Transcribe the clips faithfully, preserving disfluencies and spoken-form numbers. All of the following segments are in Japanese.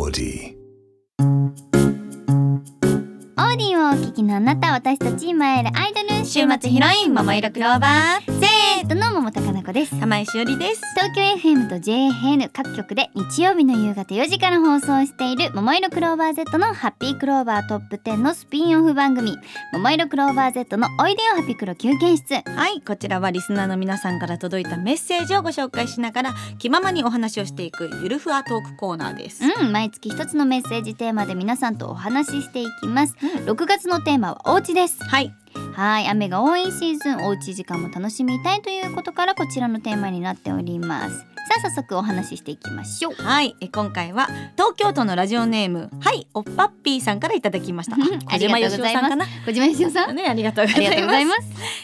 オーディオーディをお聞きのあなた、私たち今会えるアイドル週末ヒロイン桃色クローバー Z の桃高菜子です。 玉井しおりです。 東京 エフエム と ジェイエフエヌ 各局で日曜日の夕方よじから放送している桃色クローバー Z のハッピークローバートップじゅうのスピンオフ番組、桃色クローバー Z のおいでよハピクロ休憩室。 はい、こちらはリスナーの皆さんから届いたメッセージをご紹介しながら気ままにお話をしていくゆるふわトークコーナーです。 うん、毎月一つのメッセージテーマで皆さんとお話ししていきます、うん、ろくがつのテーマはおうちです。 はいはい、雨が多いシーズン、おうち時間も楽しみたいということからこちらのテーマになっております。さあ早速お話ししていきましょう。 はい、え今回は東京都のラジオネームはいおっぱっぴーさんからいただきました。小島よしおさんかな。 小島よしおさん、 ね、ありがとうございます。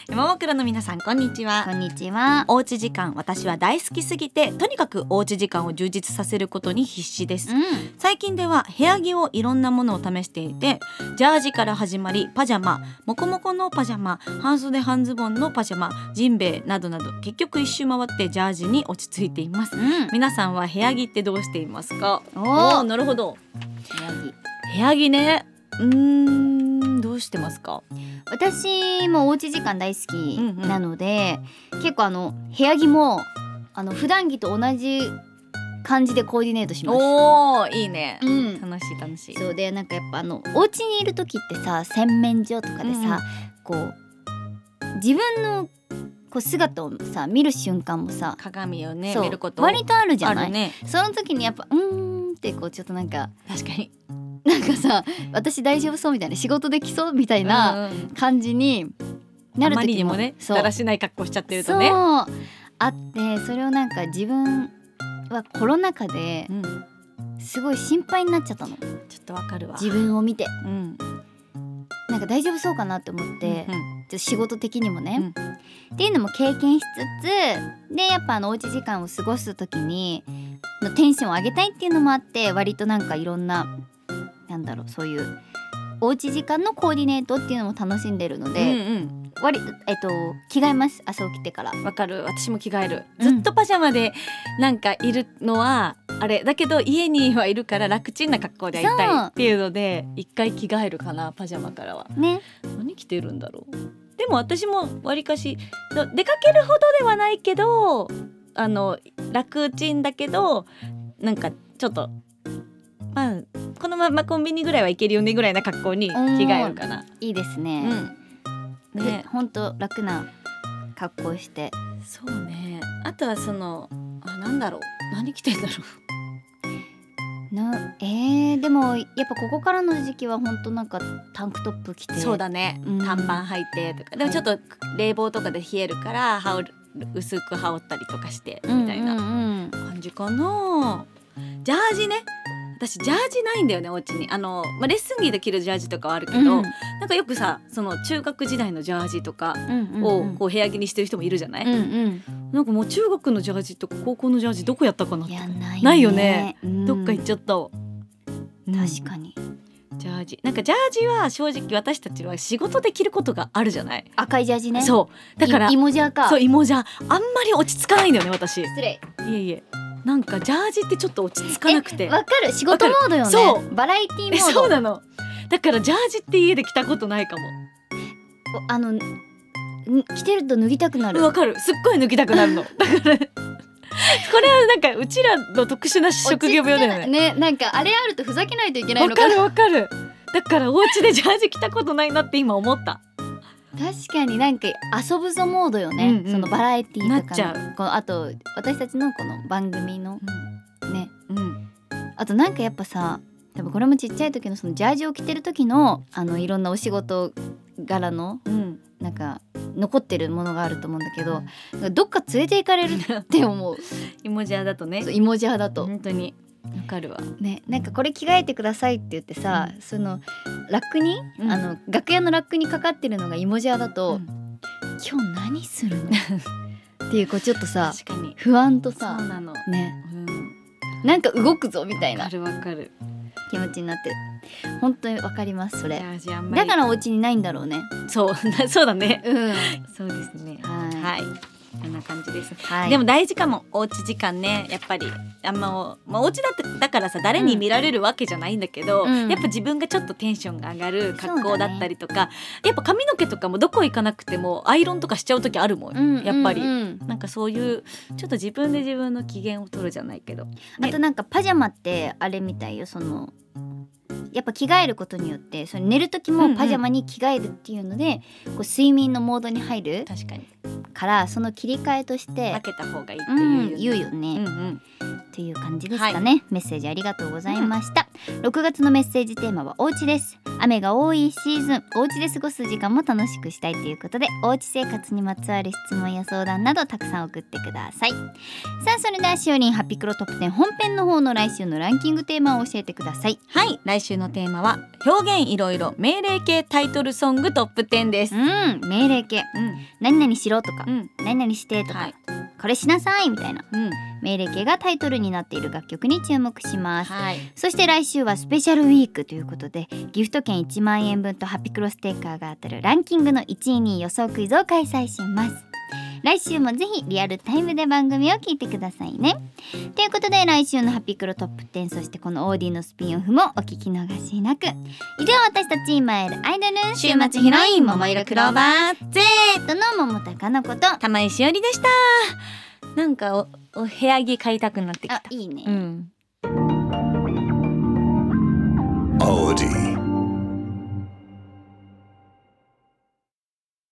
ももクロの皆さんこんにちは。 こんにちは。 おうち時間、私は大好きすぎてとにかくおうち時間を充実させることに必死です、うん、最近では部屋着をいろんなものを試していて、ジャージから始まりパジャマ、モコモコのパジャマ、半袖半ズボンのパジャマ、ジンベエなどなど結局一周回ってジャージに落ち着いています、うん、皆さんは部屋着ってどうしていますか？おー、なるほど。 部屋着部屋着ね、うーんどうしてますか？ 私もおうち時間大好きなので、うんうん、結構あの部屋着もあの普段着と同じ感じでコーディネートします。 おーいいね、うん、楽しい楽しい。 そうで、なんかやっぱあのお家にいる時ってさ、洗面所とかでさ、うんうん、こう自分のこう姿をさ見る瞬間もさ、 鏡をね見ること割とあるじゃない、 ね、 その時にやっぱうーんってこうちょっとなんか確かになんかさ、私大丈夫そうみたいな、仕事できそうみたいな感じになる時も、あまりにもねだらしない格好しちゃってるとね、 そうあって、それをなんか自分はコロナ禍ですごい心配になっちゃったの。ちょっとわかるわ、 自分を見て、 うん、 なんか大丈夫そうかなって思って、うんうん、ちょっと仕事的にもね、うん、っていうのも経験しつつで、やっぱあのおうち時間を過ごす時にのテンションを上げたいっていうのもあって、割となんかいろんななんだろう、そういうおうち時間のコーディネートっていうのも楽しんでるので、うんうん、割と、えっと、着替えます。朝起きてから。 わかる、私も着替える、うん、ずっとパジャマでなんかいるのはあれだけど、家にはいるから楽ちんな格好でいたいっていうので一回着替えるかな、パジャマからはね。何着てるんだろう。でも私もわりかし出かけるほどではないけど、あの楽ちんだけどなんかちょっとまあこのままコンビニぐらいはいけるよねぐらいな格好に着替えるかな。 いいですね、うん、ね、ほんと楽な格好して。 そうね。あとはそのあなんだろう、何着てんだろうな、えー、でもやっぱここからの時期はほんとなんかタンクトップ着て、 そうだね、うん、短パン履いてとか、でもちょっと冷房とかで冷えるから羽織る薄く羽織ったりとかしてみたいな感じかな。ジャージね、私ジャージないんだよね、お家に。あの、まあ、レッスン着で着るジャージとかはあるけど、うん、なんかよくさ、その中学時代のジャージとかをこう部屋着にしてる人もいるじゃない、うんうん、なんかもう中学のジャージとか高校のジャージどこやったかなって。いや、ないね、ないよね、うん、どっか行っちゃったわ、 うん、確かに。 ジャージ、なんかジャージは正直私たちは仕事で着ることがあるじゃない。 赤いジャージね。 そうだから芋ジャーか。 そう、芋ジャーあんまり落ち着かないんだよね、私。 失礼。 いえいえ、なんかジャージってちょっと落ち着かなくて。 わかる、仕事モードよね。そう、バラエティモード。 そうなの。だからジャージって家で着たことないかも。 あの着てると脱ぎたくなる。 わかる、すっごい脱ぎたくなるの。だからこれはなんかうちらの特殊な職業病だよね。 ね、なんかあれあるとふざけないといけないのかな。 わかるわかる。だからお家でジャージ着たことないなって今思った。 確かになんか遊ぶぞモードよね、うんうん、そのバラエティーとかのなっちゃう。 このあと私たちのこの番組の、うん、ね、 うん、 あとなんかやっぱさ、多分これもちっちゃい時のそのジャージを着てる時のあのいろんなお仕事柄の、うん、なんか残ってるものがあると思うんだけど、うん、どっか連れて行かれるって思う。 芋ジャーだとね。 そう芋ジャーだと本当にわかるわ、 ね、なんかこれ着替えてくださいって言ってさ、うん、そのラックに、うん、あの楽屋のラックにかかってるのが芋ジャーだと、うん、今日何するのっていうこうちょっとさ確かに不安とさ、 そうなのね、うん、なんか動くぞみたいなわかるわかる気持ちになって本当にわかります。それだからお家にないんだろうね。 そうそうだね、 うん、 そうですね。 はい、 はい、 こんな感じです、 はい、 でも大事かもおうち時間ねやっぱりあんま、まあ、お家だってだからさ誰に見られるわけじゃないんだけど、うん、やっぱ自分がちょっとテンションが上がる格好だったりとか、ね、やっぱ髪の毛とかもどこ行かなくてもアイロンとかしちゃう時あるもん、うん、やっぱり、うん、なんかそういうちょっと自分で自分の機嫌を取るじゃないけど、ね、 あとなんかパジャマってあれみたいよ、そのやっぱ着替えることによってその寝る時もパジャマに着替えるっていうので、うんうん、こう睡眠のモードに入る確かにからその切り替えとして分けた方がいいっていう、 うん、言うよね、うんうん、っていう感じですかね、はい、メッセージありがとうございました、うん、ろくがつのメッセージテーマはおうちです。雨が多いシーズン、おうちで過ごす時間も楽しくしたいということでおうち生活にまつわる質問や相談などたくさん送ってください。さあそれではしおりんハピクロトップテン本編の方の来週のランキングテーマを教えてください。 はい、来週のテーマは表現いろいろ命令系タイトルソングトップテンです。 うん、命令系、うん、何々しろとか、うん、何々してとか、はい、これしなさいみたいな、うん、命令系がタイトルになっている楽曲に注目します、はい、そして来週はスペシャルウィークということでギフト券いちまんえんぶんとハピクロステッカーが当たるランキングのいちいにい予想クイズを開催します。来週もぜひリアルタイムで番組を聞いてくださいね。ということで来週のハピクロトップテン、そしてこのオーディのスピンオフもお聞き逃しなく。以上私たち今いるアイドル週末ヒロイン桃色クローバー Z の桃高のこと玉井しおりでした。なんか お, お部屋着買いたくなってきた。 あ、いいね、 うん、 オーディ